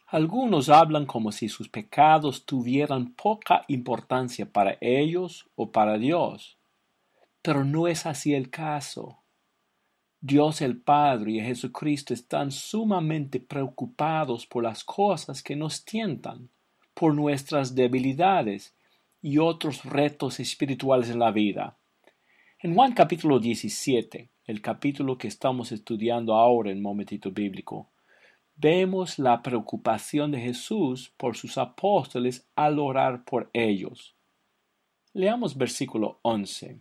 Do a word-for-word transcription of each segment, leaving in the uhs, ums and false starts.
Algunos hablan como si sus pecados tuvieran poca importancia para ellos o para Dios, pero no es así el caso. Dios el Padre y Jesucristo están sumamente preocupados por las cosas que nos tientan, por nuestras debilidades y otros retos espirituales en la vida. En Juan capítulo diecisiete, el capítulo que estamos estudiando ahora en Momentito Bíblico, vemos la preocupación de Jesús por sus apóstoles al orar por ellos. Leamos versículo once.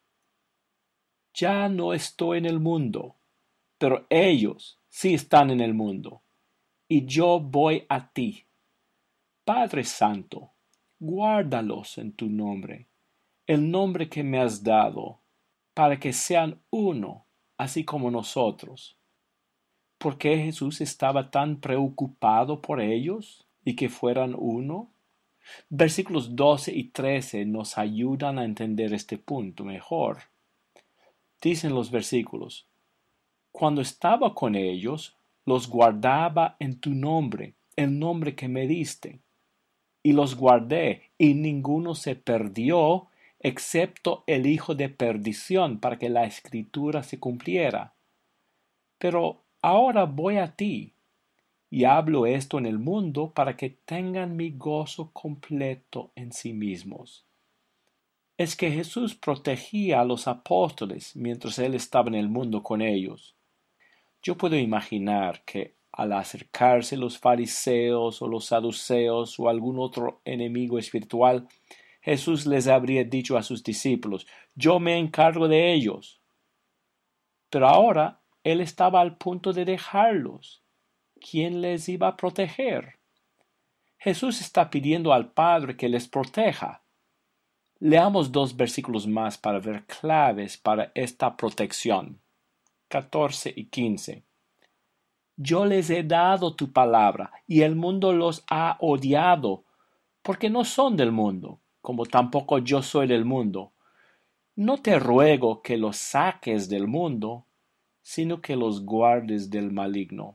Ya no estoy en el mundo, pero ellos sí están en el mundo, y yo voy a ti. Padre Santo, guárdalos en tu nombre, el nombre que me has dado, para que sean uno, así como nosotros. ¿Por qué Jesús estaba tan preocupado por ellos y que fueran uno? Versículos doce y trece nos ayudan a entender este punto mejor. Dicen los versículos: Cuando estaba con ellos, los guardaba en tu nombre, el nombre que me diste. Y los guardé, y ninguno se perdió, excepto el hijo de perdición, para que la escritura se cumpliera. Pero ahora voy a ti, y hablo esto en el mundo para que tengan mi gozo completo en sí mismos. Es que Jesús protegía a los apóstoles mientras él estaba en el mundo con ellos. Yo puedo imaginar que al acercarse los fariseos o los saduceos o algún otro enemigo espiritual, Jesús les habría dicho a sus discípulos: yo me encargo de ellos. Pero ahora él estaba al punto de dejarlos. ¿Quién les iba a proteger? Jesús está pidiendo al Padre que les proteja. Leamos dos versículos más para ver claves para esta protección. catorce y quince. Yo les he dado tu palabra, y el mundo los ha odiado, porque no son del mundo, como tampoco yo soy del mundo. No te ruego que los saques del mundo, sino que los guardes del maligno.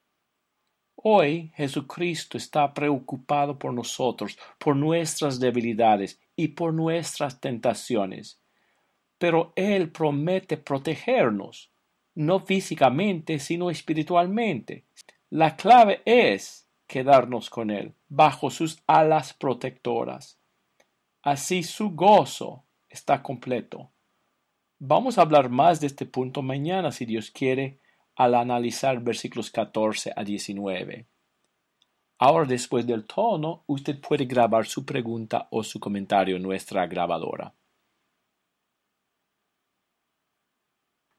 Hoy Jesucristo está preocupado por nosotros, por nuestras debilidades y por nuestras tentaciones. Pero Él promete protegernos, no físicamente, sino espiritualmente. La clave es quedarnos con Él, bajo sus alas protectoras. Así su gozo está completo. Vamos a hablar más de este punto mañana, si Dios quiere, al analizar versículos catorce a diecinueve. Ahora, después del tono, usted puede grabar su pregunta o su comentario en nuestra grabadora.